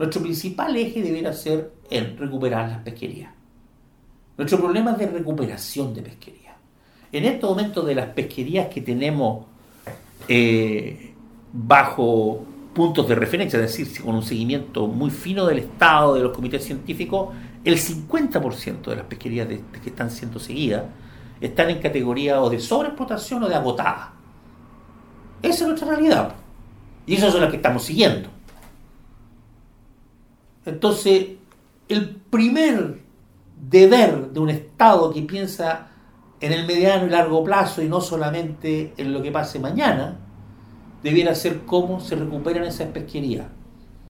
Nuestro principal eje debería ser el recuperar las pesquerías. Nuestro problema es de recuperación de pesquerías. En estos momentos de las pesquerías que tenemos bajo puntos de referencia, es decir, con un seguimiento muy fino del Estado, de los comités científicos, el 50% de las pesquerías que están siendo seguidas están en categoría o de sobreexplotación o de agotada. Esa es nuestra realidad. Y esas son las que estamos siguiendo. Entonces, el primer deber de un Estado que piensa en el mediano y largo plazo y no solamente en lo que pase mañana, debiera ser cómo se recuperan esas pesquerías.